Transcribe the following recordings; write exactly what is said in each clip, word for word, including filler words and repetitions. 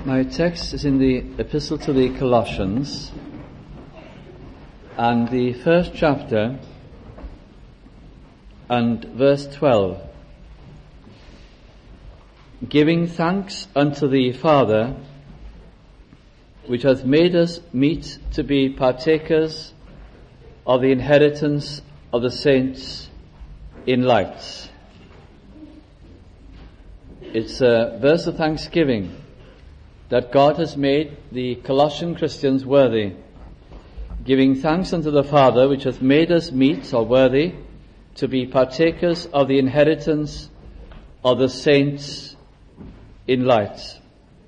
My text is in the Epistle to the Colossians, and the first chapter and verse twelve. Giving thanks unto the Father, which hath made us meet to be partakers of the inheritance of the saints in light. It's a verse of thanksgiving that God has made the Colossian Christians worthy, giving thanks unto the Father, which hath made us meet, or worthy, to be partakers of the inheritance of the saints in light.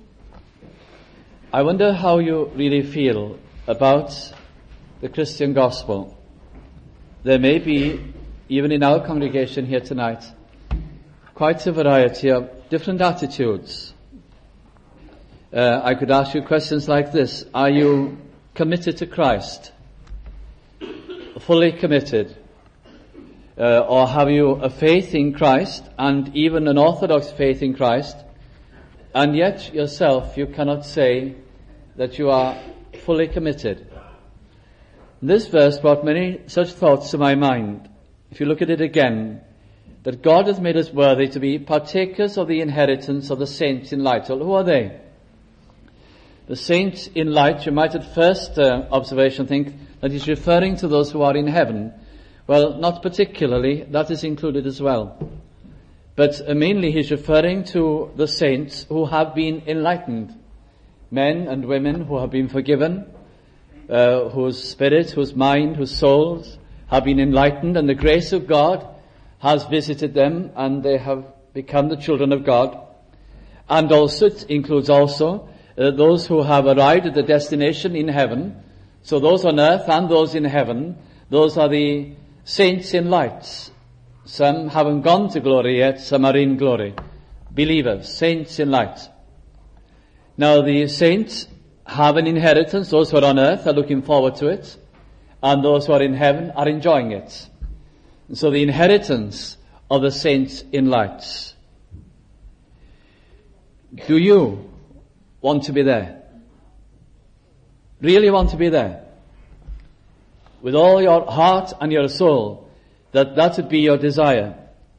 I wonder how you really feel about the Christian gospel. There may be, even in our congregation here tonight, quite a variety of different attitudes. Uh, I could ask you questions like this. Are you committed to Christ? Fully committed? Uh, or have you a faith in Christ, and even an orthodox faith in Christ, and yet yourself you cannot say that you are fully committed? This verse brought many such thoughts to my mind. If you look at it again, that God has made us worthy to be partakers of the inheritance of the saints in light. Well, who are they? The saints in light, you might at first uh, observation think that he's referring to those who are in heaven. Well, not particularly. That is included as well. But uh, mainly he's referring to the saints who have been enlightened. Men and women who have been forgiven, uh, whose spirit, whose mind, whose souls have been enlightened, and the grace of God has visited them, and they have become the children of God. And also, it includes also Uh, those who have arrived at the destination in heaven. So those on earth and those in heaven, those are the saints in light. Some haven't gone to glory yet, some are in glory. Believers, saints in light. Now the saints have an inheritance. Those who are on earth are looking forward to it, and those who are in heaven are enjoying it. So the inheritance of the saints in light. Do you want to be there? Really want to be there? With all your heart and your soul, that that would be your desire.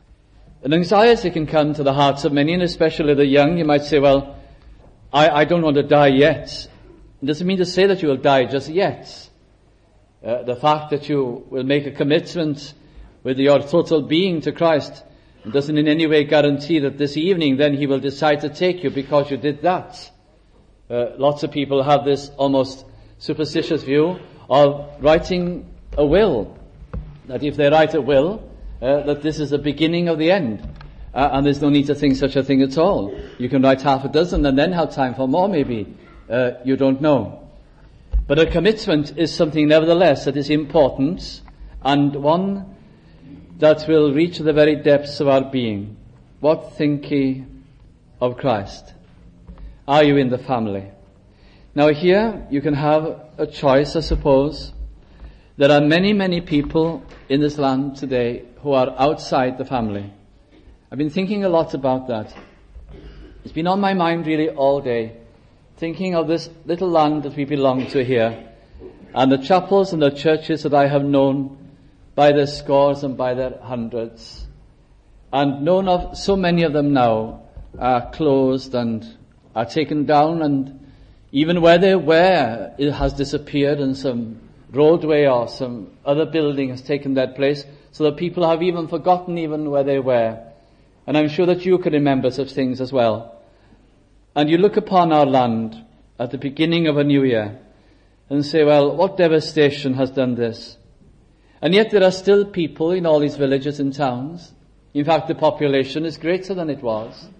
An anxiety can come to the hearts of many, and especially the young. You might say, well, I, I don't want to die yet. It doesn't mean to say that you will die just yet. Uh, the fact that you will make a commitment with your total being to Christ doesn't in any way guarantee that this evening then he will decide to take you because you did that. Uh, lots of people have this almost superstitious view of writing a will, that if they write a will, uh, that this is the beginning of the end, uh, and there's no need to think such a thing at all. You can write half a dozen and then have time for more maybe. Uh, you don't know. But a commitment is something nevertheless that is important, and one that will reach the very depths of our being. What think ye of Christ? Are you in the family? Now here you can have a choice, I suppose. There are many, many people in this land today who are outside the family. I've been thinking a lot about that. It's been on my mind really all day, thinking of this little land that we belong to here, and the chapels and the churches that I have known by their scores and by their hundreds, and known of so many of them now are closed and are taken down, and even where they were, it has disappeared, and some roadway or some other building has taken that place, so that people have even forgotten even where they were. And I'm sure that you can remember such things as well. And you look upon our land at the beginning of a new year and say, well, what devastation has done this? And yet there are still people in all these villages and towns. In fact, the population is greater than it was.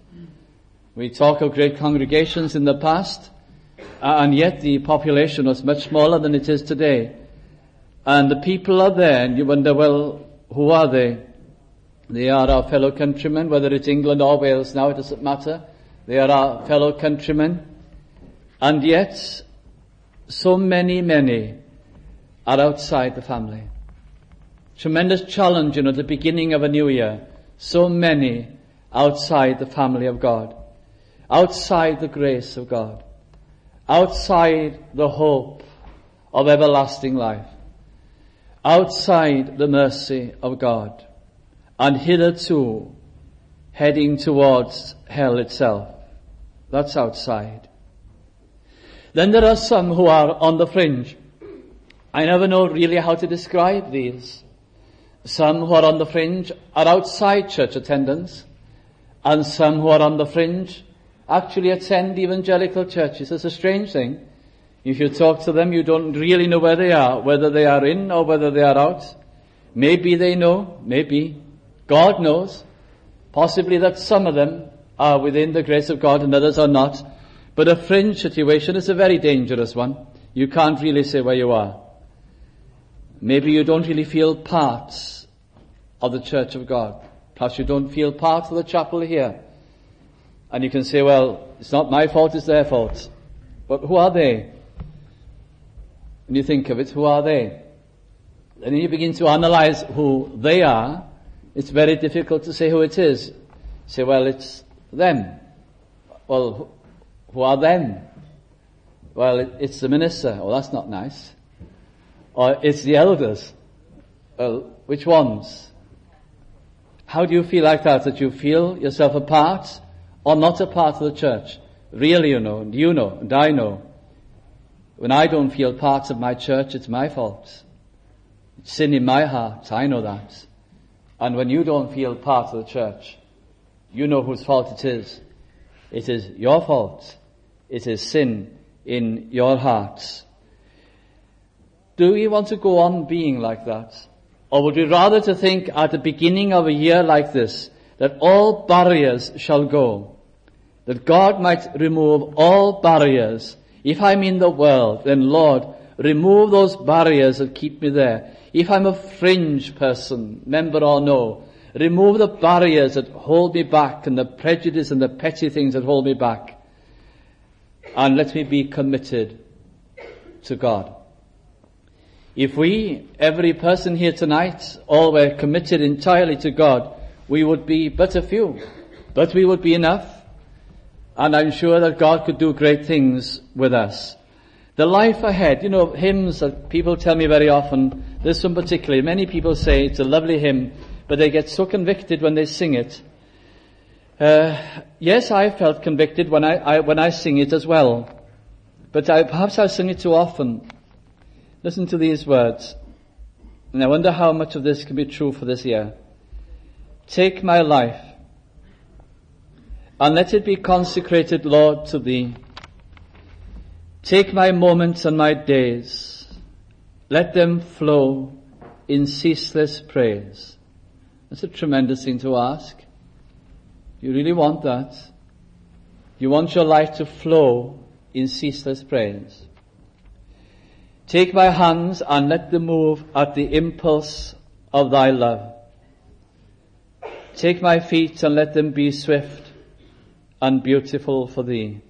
We talk of great congregations in the past, and yet the population was much smaller than it is today. And the people are there, and you wonder, well, who are they? They are our fellow countrymen, whether it's England or Wales now, it doesn't matter. They are our fellow countrymen. And yet, so many, many are outside the family. Tremendous challenge, you know, at the beginning of a new year. So many outside the family of God, outside the grace of God. outside the hope of everlasting life, outside the mercy of God, and hitherto heading towards hell itself. That's outside. Then there are some who are on the fringe. I never know really how to describe these. Some who are on the fringe are outside church attendance, and some who are on the fringe actually attend evangelical churches. It's a strange thing. If you talk to them, you don't really know where they are, whether they are in or whether they are out. Maybe they know, maybe. God knows. Possibly that some of them are within the grace of God and others are not. But a fringe situation is a very dangerous one. You can't really say where you are. Maybe you don't really feel part of the church of God. Perhaps you don't feel part of the chapel here. And you can say, well, it's not my fault, it's their fault. But who are they? When you think of it, who are they? And then you begin to analyze who they are. It's very difficult to say who it is. Say, well, it's them. Well, who are them? Well, it, it's the minister. Oh, that's not nice. Or it's the elders. Well, which ones? How do you feel like that? That you feel yourself a part or not a part of the church? Really, you know, and you know, and I know. When I don't feel part of my church, it's my fault. It's sin in my heart. I know that. And when you don't feel part of the church, you know whose fault it is. It is your fault. It is sin in your hearts. Do we want to go on being like that? Or would we rather to think at the beginning of a year like this, that all barriers shall go, that God might remove all barriers. If I'm in the world, then Lord, remove those barriers that keep me there. If I'm a fringe person, member or no, remove the barriers that hold me back and the prejudice and the petty things that hold me back. And let me be committed to God. If we, every person here tonight, all were committed entirely to God, we would be but a few, but we would be enough. And I'm sure that God could do great things with us. The life ahead, you know, hymns that people tell me very often, this one particularly, many people say it's a lovely hymn, but they get so convicted when they sing it. Uh, yes, I felt convicted when I, I when I sing it as well. But I, perhaps I sing it too often. Listen to these words. And I wonder how much of this can be true for this year. Take my life, and let it be consecrated, Lord, to Thee. Take my moments and my days. Let them flow in ceaseless praise. That's a tremendous thing to ask. You really want that? You want your life to flow in ceaseless praise. Take my hands and let them move at the impulse of Thy love. Take my feet and let them be swift and beautiful for Thee.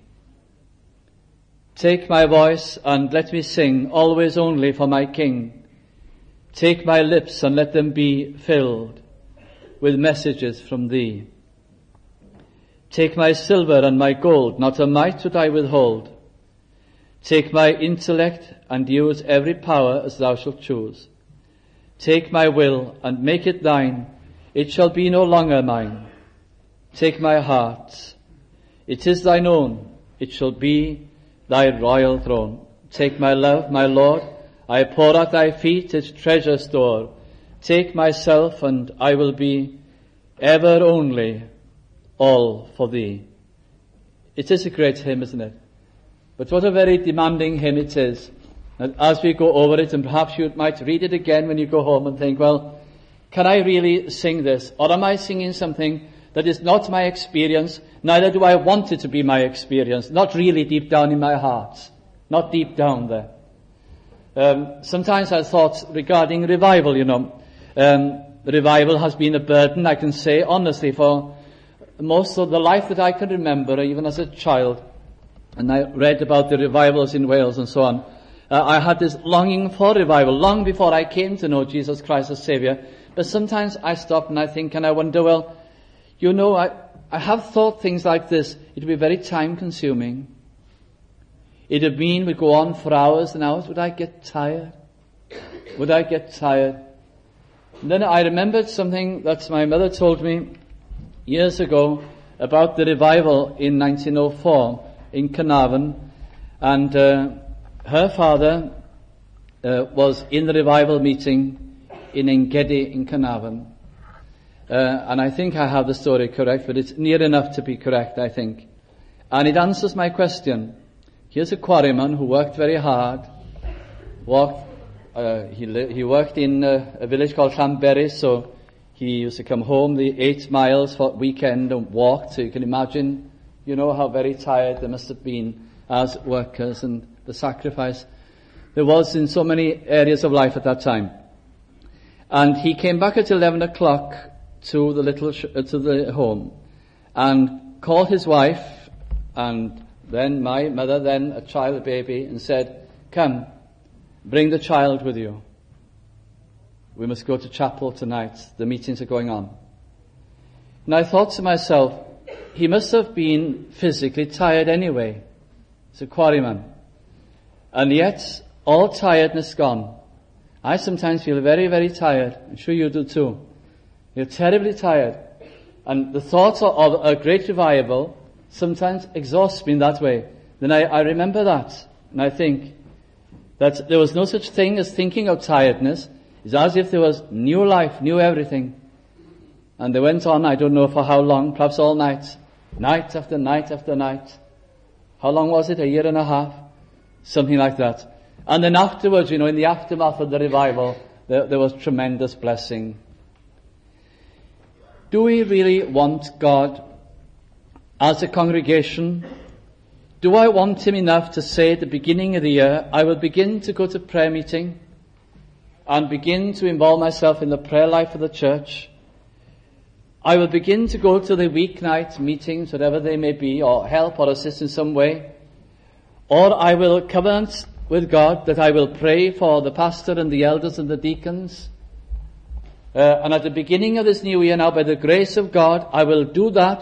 Take my voice and let me sing always only for my King. Take my lips and let them be filled with messages from Thee. Take my silver and my gold, not a mite would I withhold. Take my intellect and use every power as Thou shalt choose. Take my will and make it Thine, it shall be no longer mine. Take my heart, it is Thine own, it shall be Thy royal throne. Take my love, my Lord, I pour at Thy feet its treasure store. Take myself and I will be ever only all for Thee. It is a great hymn, isn't it? But what a very demanding hymn it is. And as we go over it, and perhaps you might read it again when you go home and think, well, can I really sing this? Or am I singing something that is not my experience, neither do I want it to be my experience, not really deep down in my heart, not deep down there. Um, sometimes I thought regarding revival, you know, um, revival has been a burden, I can say honestly, for most of the life that I can remember, even as a child. And I read about the revivals in Wales and so on. Uh, I had this longing for revival long before I came to know Jesus Christ as Savior. But sometimes I stop and I think and I wonder, well, you know, I, I have thought things like this. It would be very time consuming. It'd mean we'd go on for hours and hours. Would I get tired? Would I get tired? And then I remembered something that my mother told me years ago about the revival in nineteen oh four in Carnarvon. And uh, her father uh, was in the revival meeting in Engedi in Carnarvon. Uh, and I think I have the story correct, but it's near enough to be correct, I think. And it answers my question. Here's a quarryman who worked very hard. Walked, uh, he, li- he worked in uh, a village called Llanberis, so he used to come home the eight miles for weekend and walked, so you can imagine, you know, how very tired they must have been as workers and the sacrifice there was in so many areas of life at that time. And he came back at eleven o'clock to the little, sh- uh, to the home and called his wife and then my mother, then a child, a baby, and said, "Come, bring the child with you. We must go to chapel tonight. The meetings are going on." And I thought to myself, he must have been physically tired anyway. He's a quarryman. And yet, all tiredness gone. I sometimes feel very, very tired. I'm sure you do too. You're terribly tired. And the thought of a great revival sometimes exhausts me in that way. Then I, I remember that. And I think that there was no such thing as thinking of tiredness. It's as if there was new life, new everything. And they went on, I don't know for how long, perhaps all night. Night after night after night. How long was it? A year and a half? Something like that. And then afterwards, you know, in the aftermath of the revival, there, there was tremendous blessing. Do we really want God as a congregation? Do I want Him enough to say at the beginning of the year, I will begin to go to prayer meeting and begin to involve myself in the prayer life of the church? I will begin to go to the weeknight meetings, whatever they may be, or help or assist in some way. Or I will covenant with God that I will pray for the pastor and the elders and the deacons. Uh, and at the beginning of this new year now, by the grace of God, I will do that.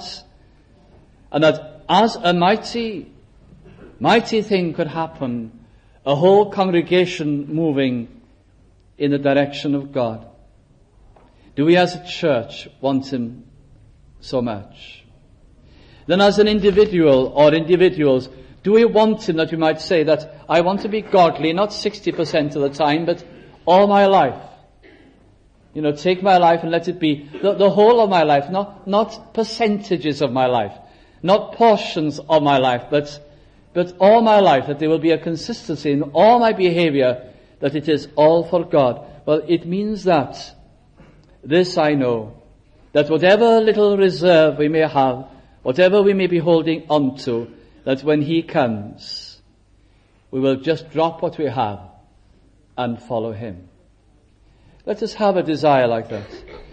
And that as a mighty, mighty thing could happen, a whole congregation moving in the direction of God. Do we as a church want Him so much? Then as an individual or individuals, do we want Him that we might say that I want to be godly, not sixty percent of the time, but all my life? You know, take my life and let it be the, the whole of my life, not, not percentages of my life, not portions of my life, but, but all my life, that there will be a consistency in all my behavior, that it is all for God. Well, it means that this I know, that whatever little reserve we may have, whatever we may be holding on to, that when He comes, we will just drop what we have and follow Him. Let us have a desire like that.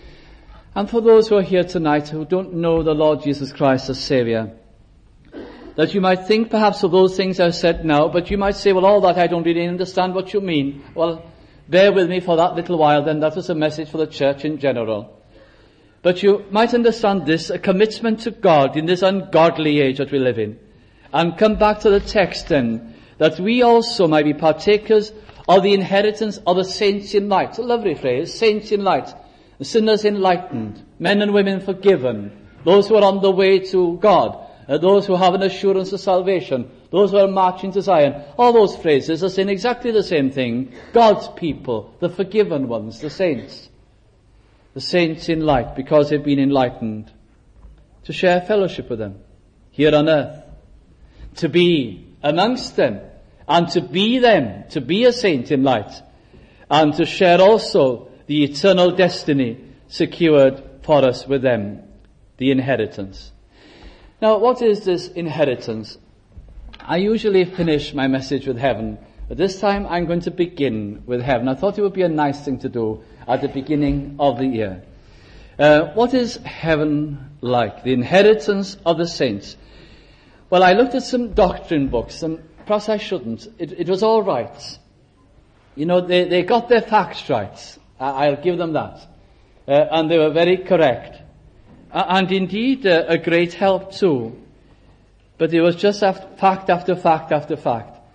And for those who are here tonight who don't know the Lord Jesus Christ as Saviour, that you might think perhaps of those things I've said now, but you might say, well, all that I don't really understand what you mean. Well, bear with me for that little while, then that was a message for the church in general. But you might understand this, a commitment to God in this ungodly age that we live in. And come back to the text then, that we also might be partakers of the inheritance of the saints in light. It's a lovely phrase, saints in light. The sinners enlightened, men and women forgiven, those who are on the way to God, uh, those who have an assurance of salvation, those who are marching to Zion. All those phrases are saying exactly the same thing. God's people, the forgiven ones, the saints. The saints in light, because they've been enlightened. To share fellowship with them here on earth. To be amongst them. And to be them. To be a saint in light. And to share also the eternal destiny secured for us with them. The inheritance. Now, what is this inheritance? I usually finish my message with heaven, but this time I'm going to begin with heaven. I thought it would be a nice thing to do at the beginning of the year. Uh, what is heaven like? The inheritance of the saints. Well, I looked at some doctrine books, and perhaps I shouldn't. It, it was all right. You know, they, they got their facts right. I, I'll give them that. Uh, and they were very correct. Uh, and indeed, uh, a great help too. But it was just after, fact after fact after fact.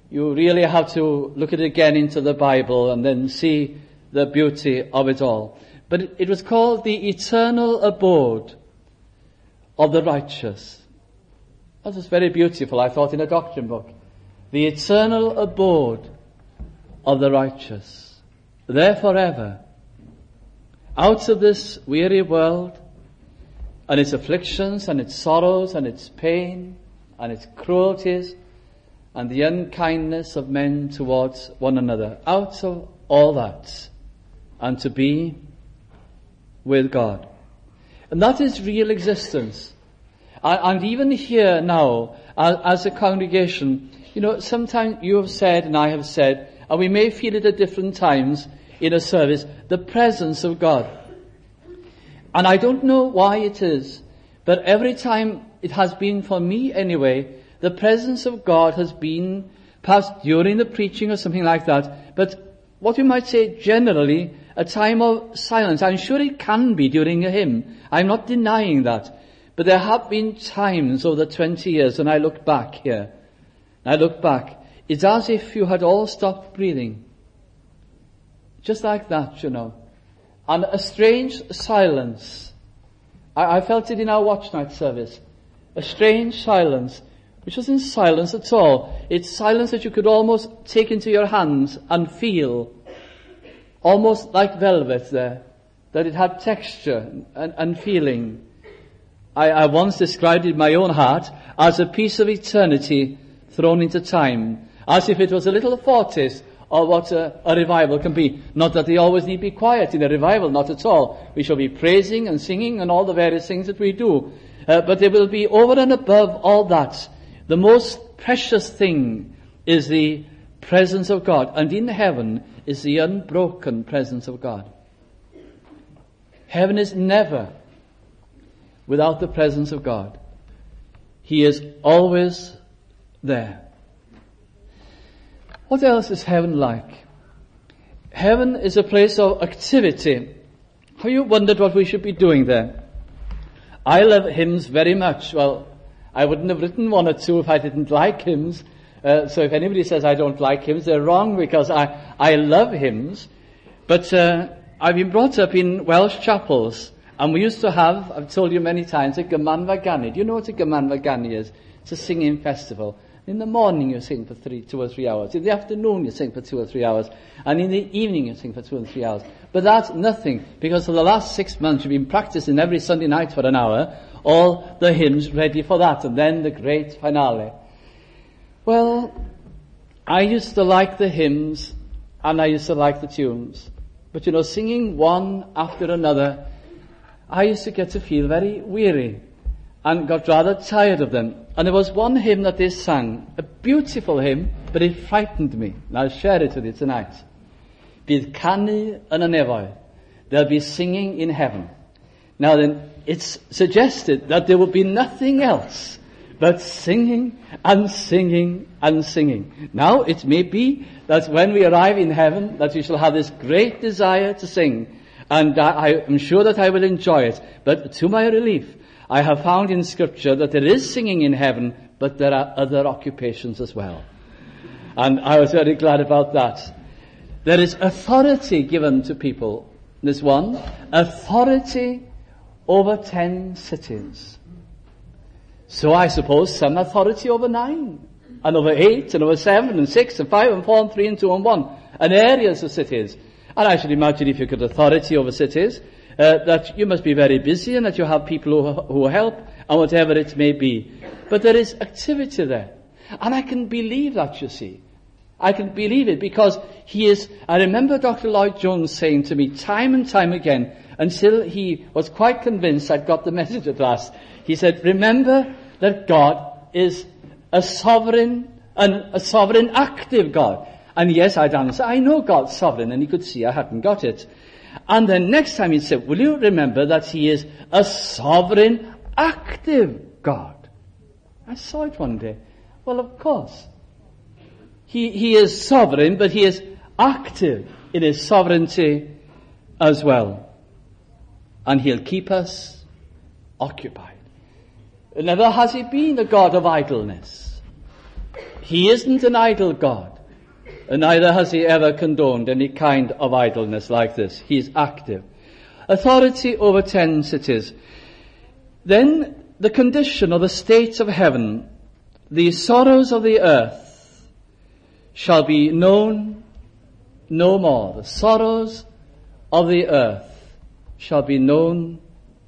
you really have to look at it again into the Bible and then see the beauty of it all. But it, it was called the eternal abode of the righteous. That was very beautiful, I thought, in a doctrine book. The eternal abode of the righteous. There forever. Out of this weary world and its afflictions and its sorrows and its pain and its cruelties and the unkindness of men towards one another. Out of all that, and to be with God. And that is real existence. And even here now, as a congregation, you know, sometimes you have said and I have said, and we may feel it at different times in a service, the presence of God. And I don't know why it is, but every time it has been for me anyway, the presence of God has been perhaps during the preaching or something like that, but what you might say generally, a time of silence. I'm sure it can be during a hymn. I'm not denying that. But there have been times over the twenty years when I look back here, I look back, it's as if you had all stopped breathing. Just like that, you know. And a strange silence. I, I felt it in our watch night service. A strange silence, which wasn't silence at all. It's silence that you could almost take into your hands and feel. Almost like velvet there. That it had texture and, and feeling. I, I once described it in my own heart as a piece of eternity thrown into time. As if it was a little foretaste of what a, a revival can be. Not that they always need to be quiet in a revival, not at all. We shall be praising and singing and all the various things that we do. Uh, but there will be over and above all that. The most precious thing is the presence of God. And in heaven is the unbroken presence of God. Heaven is never without the presence of God. He is always there. What else is heaven like? Heaven is a place of activity. Have you wondered what we should be doing there? I love hymns very much. Well, I wouldn't have written one or two if I didn't like hymns. Uh, so if anybody says I don't like hymns, they're wrong, because I, I love hymns. But uh, I've been brought up in Welsh chapels, and we used to have, I've told you many times, a Gymanfa Ganu. Do you know what a Gymanfa Ganu is? It's a singing festival. In the morning you sing for three, two or three hours. In the afternoon you sing for two or three hours. And in the evening you sing for two or three hours. But that's nothing, because for the last six months you've been practicing every Sunday night for an hour, all the hymns ready for that, and then the great finale. Well, I used to like the hymns, and I used to like the tunes. But you know, singing one after another, I used to get to feel very weary, and got rather tired of them. And there was one hymn that they sang, a beautiful hymn, but it frightened me. And I'll share it with you tonight. Bydd canu yn y nefoedd. They'll be singing in heaven. Now then, it's suggested that there will be nothing else but singing and singing and singing. Now, it may be that when we arrive in heaven, that we shall have this great desire to sing. And I am sure that I will enjoy it. But to my relief, I have found in Scripture that there is singing in heaven, but there are other occupations as well. And I was very glad about that. There is authority given to people. There's one, authority over ten cities. So I suppose some authority over nine, and over eight, and over seven, and six, and five, and four, and three, and two, and one, and areas of cities. And I should imagine if you got authority over cities, Uh, that you must be very busy and that you have people who, who help and whatever it may be. But there is activity there. And I can believe that, you see. I can believe it because he is, I remember Doctor Lloyd Jones saying to me time and time again, until he was quite convinced I'd got the message at last. He said, remember that God is a sovereign, and a sovereign active God. And yes, I'd answer, I know God's sovereign, and he could see I hadn't got it. And then next time he said, will you remember that he is a sovereign, active God? I saw it one day. Well, of course. He, he is sovereign, but he is active in his sovereignty as well. And he'll keep us occupied. Never has he been a God of idleness. He isn't an idle God, and neither has he ever condoned any kind of idleness like this. He is active. Authority over ten cities. Then the condition or the state of heaven, the sorrows of the earth shall be known no more. The sorrows of the earth shall be known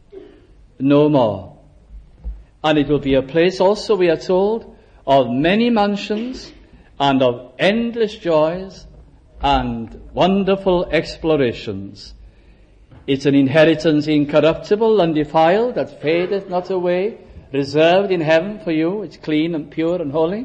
no more. And it will be a place also, we are told, of many mansions and of endless joys and wonderful explorations. It's an inheritance incorruptible, undefiled, that fadeth not away, reserved in heaven for you. It's clean and pure and holy.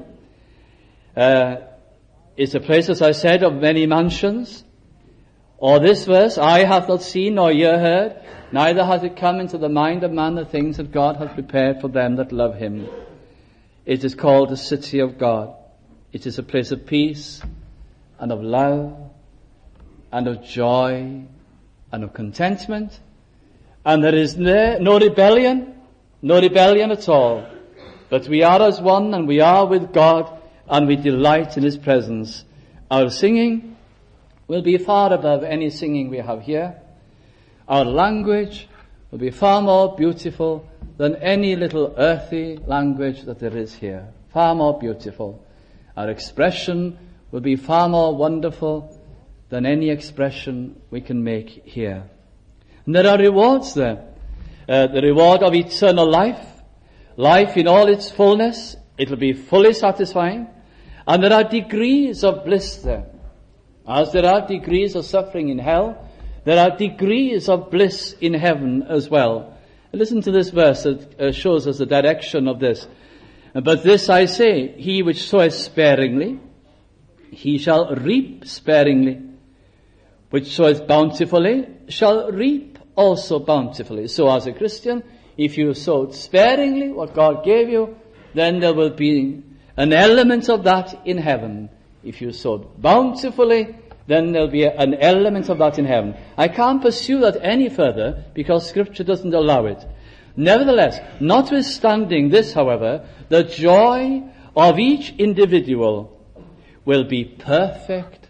Uh, it's a place, as I said, of many mansions. Or this verse, eye hath not seen nor ear heard, neither hath it come into the mind of man the things that God hath prepared for them that love him. It is called the city of God. It is a place of peace and of love and of joy and of contentment. And there is no, no rebellion, no rebellion at all. But we are as one, and we are with God, and we delight in his presence. Our singing will be far above any singing we have here. Our language will be far more beautiful than any little earthy language that there is here. Far more beautiful. Our expression will be far more wonderful than any expression we can make here. And there are rewards there. Uh, the reward of eternal life, life in all its fullness, it will be fully satisfying. And there are degrees of bliss there. As there are degrees of suffering in hell, there are degrees of bliss in heaven as well. Listen to this verse that uh, shows us the direction of this. But this I say, he which soweth sparingly, he shall reap sparingly. Which soweth bountifully, shall reap also bountifully. So as a Christian, if you sowed sparingly what God gave you, then there will be an element of that in heaven. If you sowed bountifully, then there'll be an element of that in heaven. I can't pursue that any further because Scripture doesn't allow it. Nevertheless, notwithstanding this, however, the joy of each individual will be perfect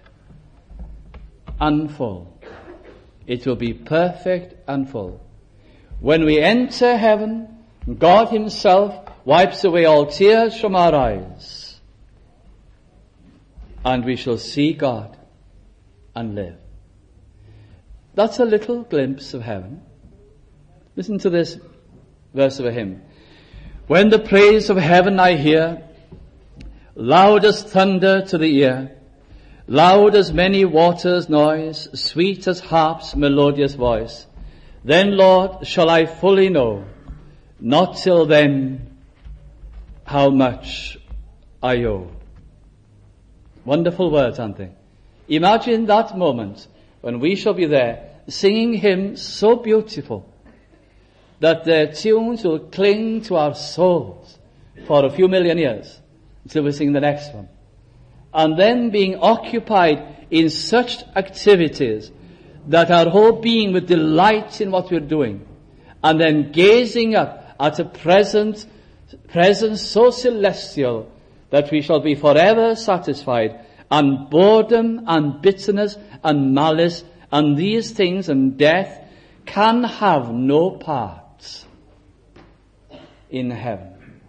and full. It will be perfect and full. When we enter heaven, God himself wipes away all tears from our eyes, and we shall see God and live. That's a little glimpse of heaven. Listen to this verse of a hymn. When the praise of heaven I hear, loud as thunder to the ear, loud as many waters' noise, sweet as harp's melodious voice, then, Lord, shall I fully know, not till then, how much I owe. Wonderful words, aren't they? Imagine that moment when we shall be there singing hymns so beautiful that their tunes will cling to our souls for a few million years until we sing the next one. And then being occupied in such activities that our whole being would delight in what we're doing, and then gazing up at a present, presence so celestial that we shall be forever satisfied, and boredom and bitterness and malice and these things and death can have no part in heaven.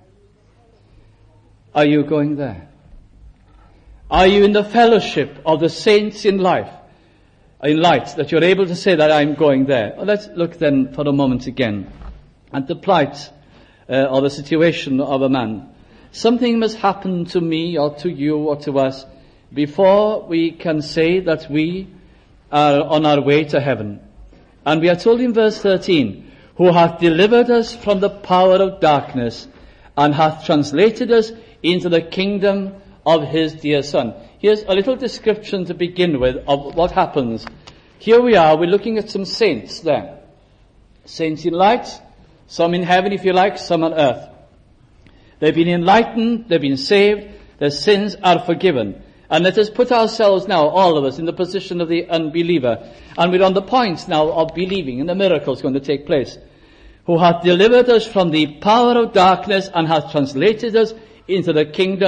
Are you going there? Are you in the fellowship of the saints in life, in light, that you're able to say that I'm going there? Well, let's look then for a moment again at the plight uh, or the situation of a man. Something must happen to me or to you or to us before we can say that we are on our way to heaven. And we are told in verse thirteen, who hath delivered us from the power of darkness and hath translated us into the kingdom of his dear Son. Here's a little description to begin with of what happens. Here we are, we're looking at some saints there. Saints in light, some in heaven if you like, some on earth. They've been enlightened, they've been saved, their sins are forgiven. And let us put ourselves now, all of us, in the position of the unbeliever. And we're on the point now of believing in the miracles going to take place. Who hath delivered us from the power of darkness and hath translated us into the kingdom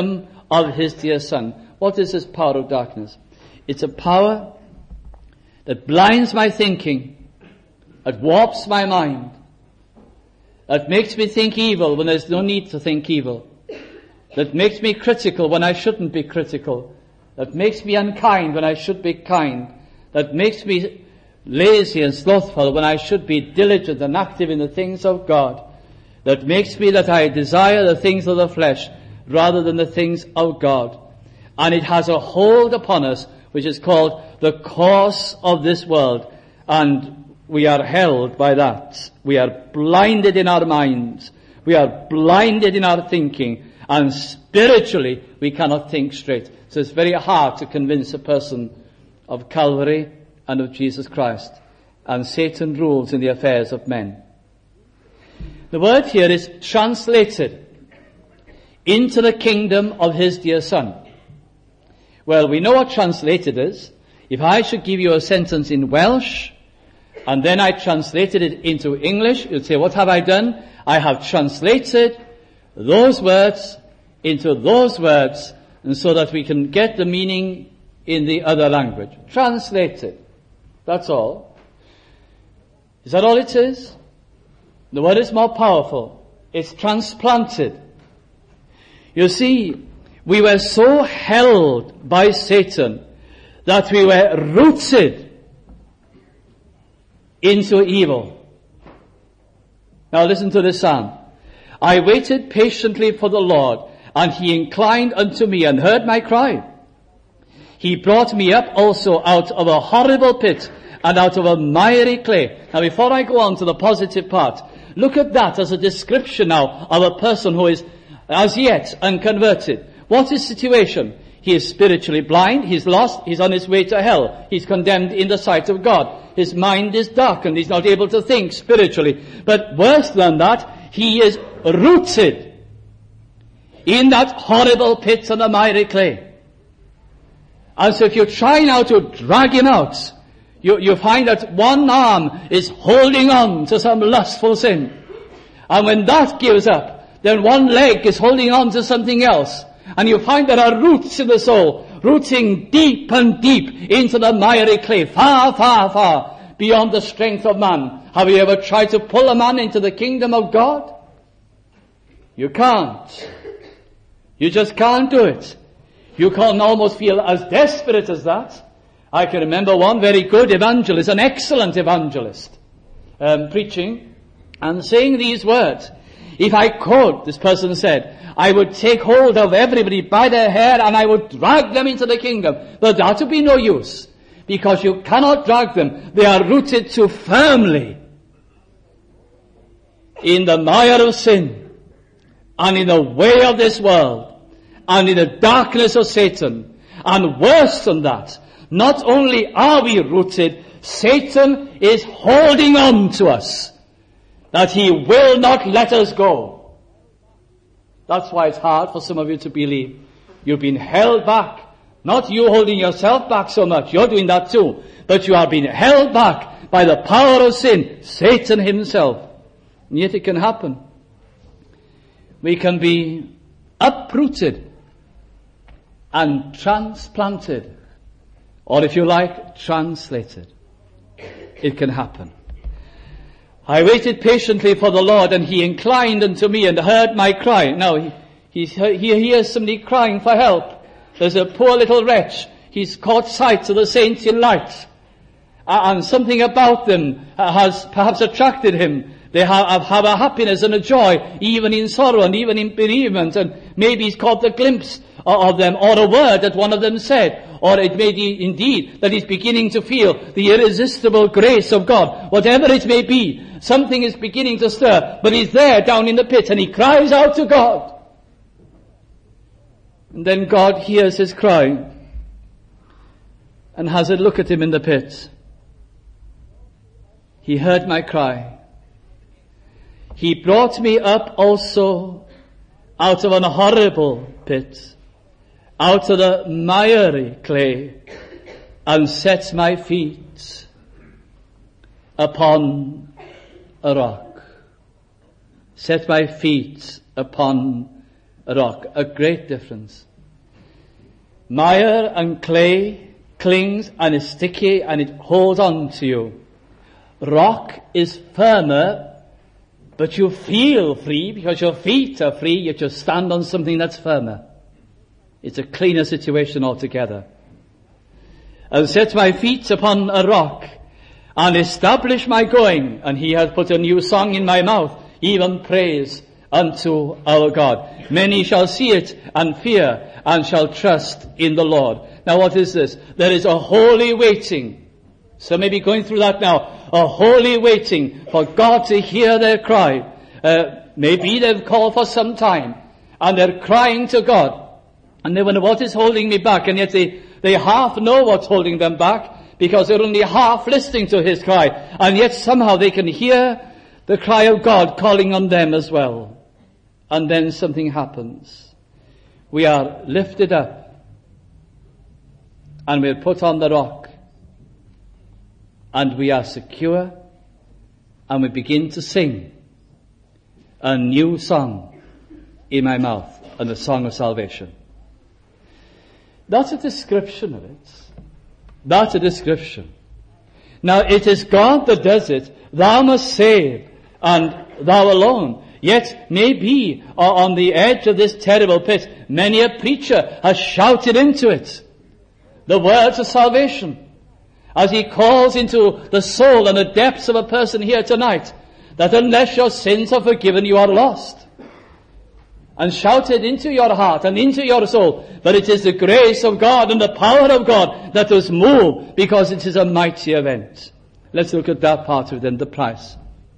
of his dear Son. What is this power of darkness? It's a power that blinds my thinking, that warps my mind, that makes me think evil when there's no need to think evil, that makes me critical when I shouldn't be critical, that makes me unkind when I should be kind, that makes me lazy and slothful when I should be diligent and active in the things of God, that makes me that I desire the things of the flesh rather than the things of God. And it has a hold upon us which is called the course of this world, and we are held by that. We are blinded in our minds. We are blinded in our thinking, and spiritually we cannot think straight. So it's very hard to convince a person of Calvary and of Jesus Christ. And Satan rules in the affairs of men. The word here is translated into the kingdom of his dear Son. Well, we know what translated is. If I should give you a sentence in Welsh, and then I translated it into English, you'd say, what have I done? I have translated those words into those words, and so that we can get the meaning in the other language. Translated. That's all. Is that all it is? The word is more powerful. It's transplanted. You see, we were so held by Satan that we were rooted into evil. Now listen to this psalm. I waited patiently for the Lord, and he inclined unto me and heard my cry. He brought me up also out of a horrible pit and out of a miry clay. Now before I go on to the positive part, look at that as a description now of a person who is as yet unconverted. What's his situation? He is spiritually blind, he's lost, he's on his way to hell, he's condemned in the sight of God. His mind is darkened, he's not able to think spiritually. But worse than that, he is rooted in that horrible pit and the miry clay. And so if you try now to drag him out, you, you find that one arm is holding on to some lustful sin. And when that gives up, then one leg is holding on to something else. And you find there are roots in the soul, rooting deep and deep into the miry clay, far, far, far beyond the strength of man. Have you ever tried to pull a man into the kingdom of God? You can't. You just can't do it. You can almost feel as desperate as that. I can remember one very good evangelist, an excellent evangelist, um, preaching and saying these words. If I could, this person said, I would take hold of everybody by their hair and I would drag them into the kingdom. But that would be no use, because you cannot drag them. They are rooted too firmly in the mire of sin and in the way of this world and in the darkness of Satan. And worse than that, not only are we rooted, Satan is holding on to us, that he will not let us go. That's why it's hard for some of you to believe. You've been held back. Not you holding yourself back so much. You're doing that too. But you are being held back by the power of sin, Satan himself. And yet it can happen. We can be uprooted and transplanted. Or if you like, translated. It can happen. I waited patiently for the Lord, and he inclined unto me and heard my cry. Now, he, he, he hears somebody crying for help. There's a poor little wretch. He's caught sight of the saints in light. And something about them has perhaps attracted him. They have, have a happiness and a joy, even in sorrow and even in bereavement. And maybe he's caught a glimpse of them, or a word that one of them said. Or it may be indeed that he's beginning to feel the irresistible grace of God. Whatever it may be, something is beginning to stir. But he's there down in the pit and he cries out to God. And then God hears his cry and has a look at him in the pit. He heard my cry. He brought me up also out of an horrible pit, out of the miry clay, and set my feet upon a rock. Set my feet upon a rock. A great difference. Mire and clay clings and is sticky and it holds on to you. Rock is firmer, but you feel free because your feet are free, yet you stand on something that's firmer. It's a cleaner situation altogether. And set my feet upon a rock and establish my going, and he hath put a new song in my mouth, even praise unto our God. Many shall see it and fear and shall trust in the Lord. Now what is this? There is a holy waiting. So maybe going through that now. A holy waiting for God to hear their cry. Uh, maybe they've called for some time and they're crying to God. And they wonder, what is holding me back? And yet they, they half know what's holding them back because they're only half listening to his cry. And yet somehow they can hear the cry of God calling on them as well. And then something happens. We are lifted up and we're put on the rock and we are secure and we begin to sing a new song in my mouth, and a song of salvation. That's a description of it. That's a description. Now it is God that does it. Thou must save, and thou alone. Yet maybe on the edge of this terrible pit, many a preacher has shouted into it the words of salvation as he calls into the soul and the depths of a person here tonight, that unless your sins are forgiven, you are lost. And shouted into your heart and into your soul that it is the grace of God and the power of God that does move, because it is a mighty event. Let's look at that part of it then, the price.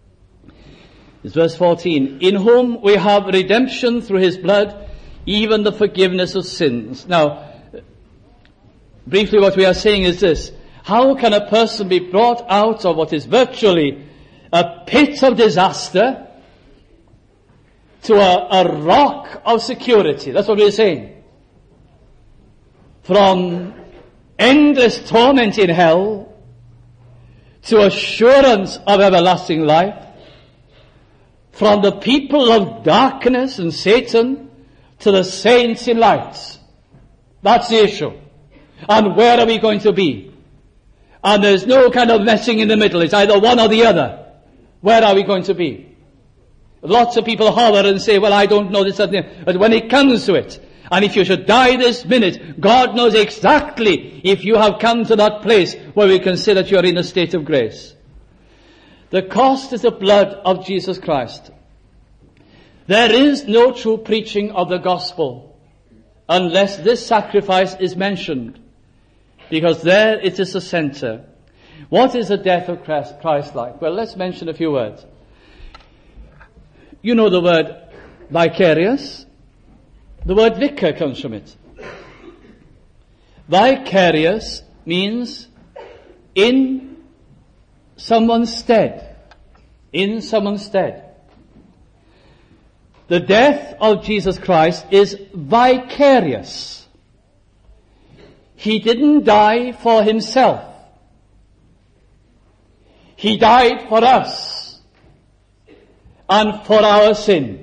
It's verse fourteen. In whom we have redemption through his blood, even the forgiveness of sins. Now, briefly what we are saying is this. How can a person be brought out of what is virtually a pit of disaster to a, a rock of security? That's what we're saying. From endless torment in hell to assurance of everlasting life. From the people of darkness and Satan to the saints in light. That's the issue. And where are we going to be? And there's no kind of messing in the middle. It's either one or the other. Where are we going to be? Lots of people hover and say, well, I don't know this, that, but when it comes to it, and if you should die this minute, God knows exactly if you have come to that place where we can say that you are in a state of grace. The cost is the blood of Jesus Christ. There is no true preaching of the gospel unless this sacrifice is mentioned, because there it is the center. What is the death of Christ, Christ like? Well, let's mention a few words. You know the word vicarious? The word vicar comes from it. Vicarious means in someone's stead. In someone's stead. The death of Jesus Christ is vicarious. He didn't die for himself. He died for us and for our sin.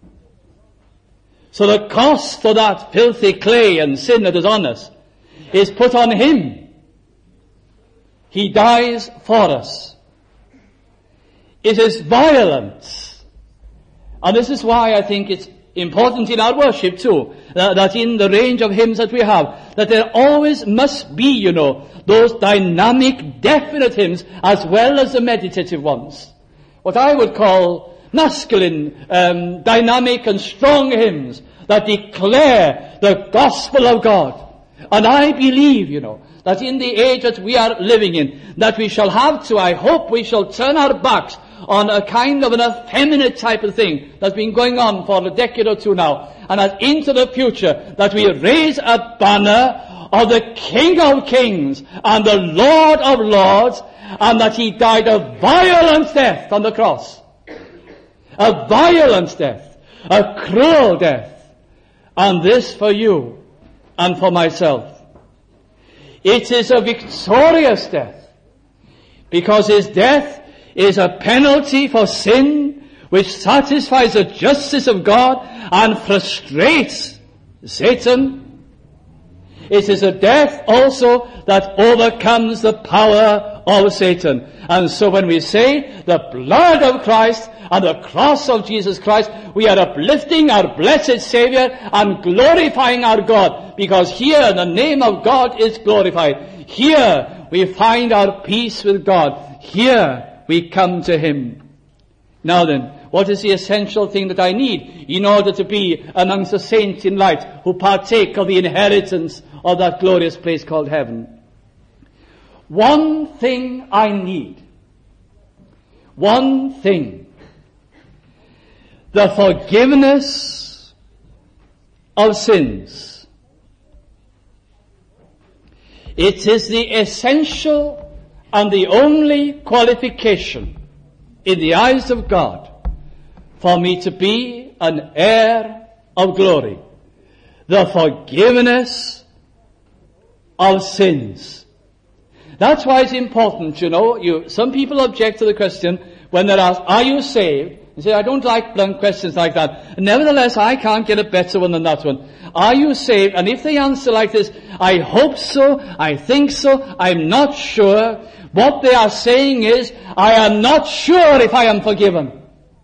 So the cost of that filthy clay and sin that is on us is put on him. He dies for us. It is violent. And this is why I think it's important in our worship too, uh, that in the range of hymns that we have, that there always must be, you know, those dynamic, definite hymns as well as the meditative ones. What I would call masculine, um, dynamic and strong hymns that declare the gospel of God. And I believe, you know, that in the age that we are living in, that we shall have to, I hope we shall turn our backs on a kind of an effeminate type of thing that's been going on for a decade or two now, and that into the future that we raise a banner of the King of Kings and the Lord of Lords, and that he died a violent death on the cross. A violent death. A cruel death. And this for you and for myself. It is a victorious death, because his death is a penalty for sin which satisfies the justice of God and frustrates Satan. It is a death also that overcomes the power of Satan. And so when we say the blood of Christ and the cross of Jesus Christ, we are uplifting our blessed Savior and glorifying our God, because here the name of God is glorified. Here we find our peace with God. Here we come to Him. Now then, what is the essential thing that I need in order to be amongst the saints in light who partake of the inheritance of that glorious place called heaven? One thing I need. One thing. The forgiveness of sins. It is the essential and the only qualification in the eyes of God for me to be an heir of glory. The forgiveness of sins. That's why it's important, you know. You, some people object to the question when they're asked, are you saved? They say, I don't like blunt questions like that. Nevertheless, I can't get a better one than that one. Are you saved? And if they answer like this, I hope so, I think so, I'm not sure. What they are saying is, I am not sure if I am forgiven.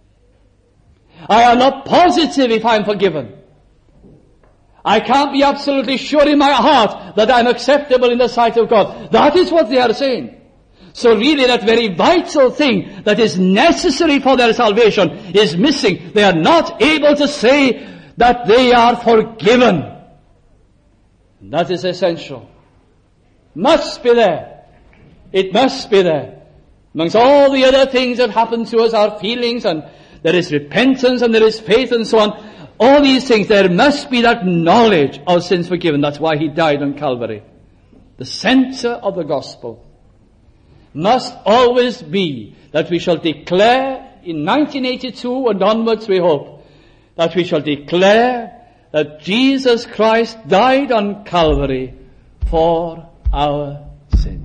I am not positive if I am forgiven. I can't be absolutely sure in my heart that I am acceptable in the sight of God. That is what they are saying. So really that very vital thing that is necessary for their salvation is missing. They are not able to say that they are forgiven. And that is essential. Must be there. It must be there. Amongst all the other things that happen to us, our feelings, and there is repentance and there is faith and so on. All these things, there must be that knowledge of sins forgiven. That's why He died on Calvary. The center of the gospel must always be that we shall declare in nineteen eighty-two and onwards, we hope, that we shall declare that Jesus Christ died on Calvary for our sin.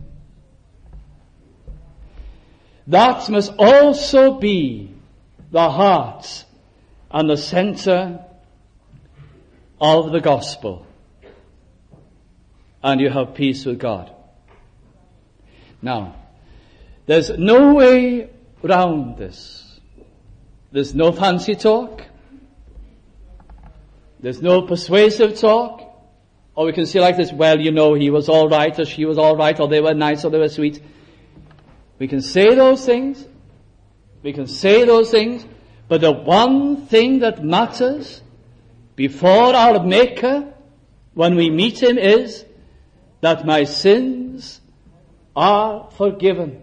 That must also be the heart and the center of the gospel. And you have peace with God. Now, there's no way round this. There's no fancy talk. There's no persuasive talk. Or we can say like this, well, you know, he was all right, or she was all right, or they were nice, or they were sweet. We can say those things. We can say those things. But the one thing that matters before our Maker, when we meet Him, is that my sins are forgiven.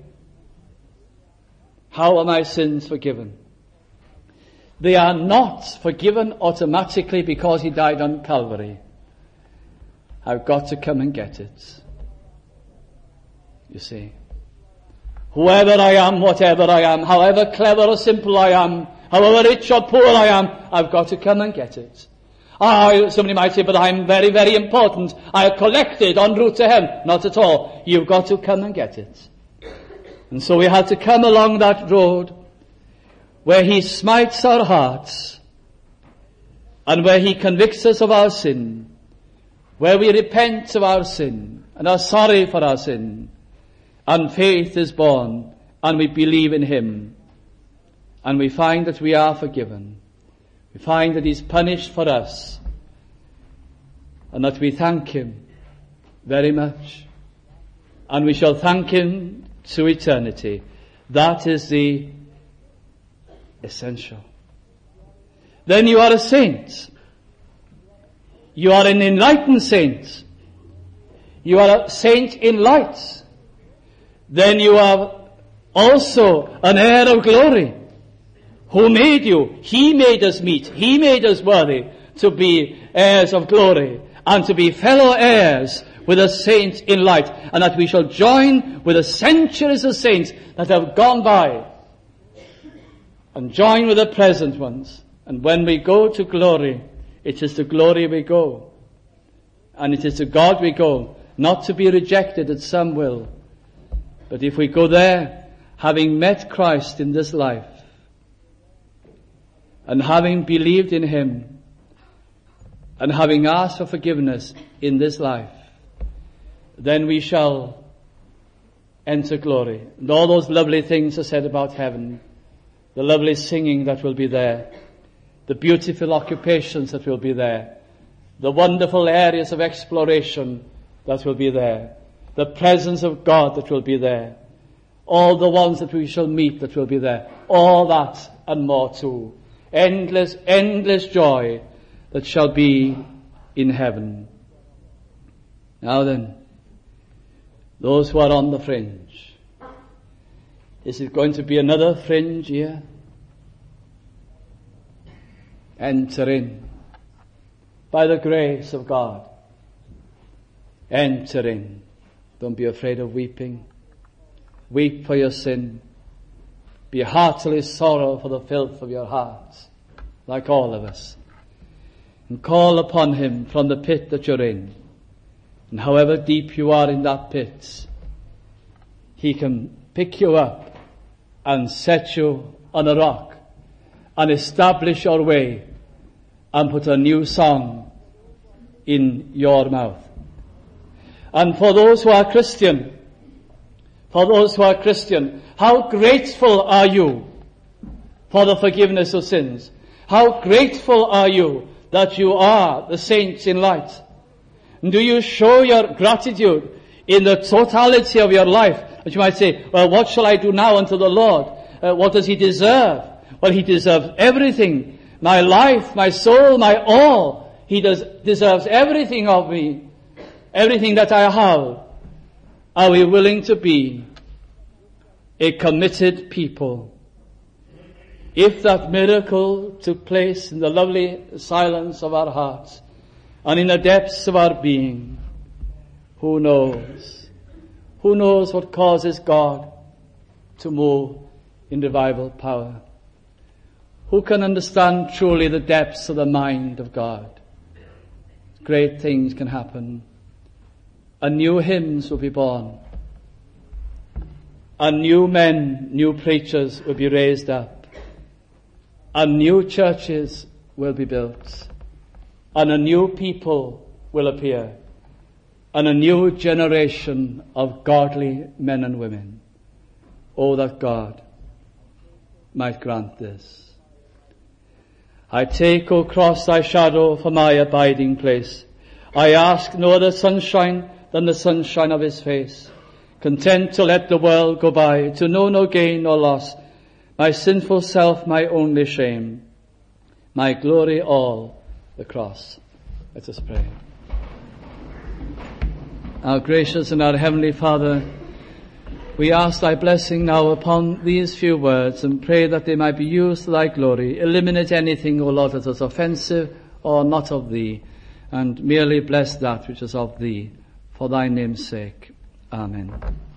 How are my sins forgiven? They are not forgiven automatically because He died on Calvary. I've got to come and get it. You see. Whoever I am, whatever I am, however clever or simple I am, however rich or poor I am, I've got to come and get it. Ah, somebody might say, but I'm very, very important. I have collected en route to heaven. Not at all. You've got to come and get it. And so we have to come along that road where He smites our hearts and where He convicts us of our sin, where we repent of our sin and are sorry for our sin, and faith is born and we believe in Him, and we find that we are forgiven. We find that He's punished for us, and that we thank Him very much, and we shall thank Him to eternity. That is the essential. Then you are a saint. You are an enlightened saint. You are a saint in light. Then you are also an heir of glory. Who made you? He made us meet. He made us worthy to be heirs of glory and to be fellow heirs with the saints in light, and that we shall join with the centuries of saints that have gone by and join with the present ones. And when we go to glory, it is to glory we go, and it is to God we go, not to be rejected as some will. But if we go there, having met Christ in this life, and having believed in Him, and having asked for forgiveness in this life, then we shall enter glory. And all those lovely things are said about heaven, the lovely singing that will be there, the beautiful occupations that will be there, the wonderful areas of exploration that will be there, the presence of God that will be there, all the ones that we shall meet that will be there, all that and more too. Endless, endless joy that shall be in heaven. Now then, those who are on the fringe, is it going to be another fringe year? Enter in. By the grace of God, enter in. Don't be afraid of weeping. Weep for your sin. Be heartily sorrow for the filth of your hearts, like all of us. And call upon him from the pit that you're in. And however deep you are in that pit, he can pick you up and set you on a rock and establish your way and put a new song in your mouth. And for those who are Christian, for those who are Christian, how grateful are you for the forgiveness of sins? How grateful are you that you are the saints in light? And do you show your gratitude in the totality of your life? That you might say, well, what shall I do now unto the Lord? Uh, what does he deserve? Well, he deserves everything. My life, my soul, my all. He does, deserves everything of me. Everything that I have. Are we willing to be a committed people? If that miracle took place in the lovely silence of our hearts and in the depths of our being, who knows? Who knows what causes God to move in revival power? Who can understand truly the depths of the mind of God? Great things can happen. And new hymns will be born. And new men, new preachers will be raised up. And new churches will be built. And a new people will appear. And a new generation of godly men and women. Oh, that God might grant this. I take, O cross, thy shadow for my abiding place. I ask no other sunshine than the sunshine of his face. Content to let the world go by, to know no gain nor loss, my sinful self my only shame, my glory all the cross. Let us pray. Our gracious and our heavenly Father, we ask thy blessing now upon these few words and pray that they might be used to thy glory. Eliminate anything, O Lord, that is offensive or not of thee, and merely bless that which is of thee, for thy name's sake. Amen.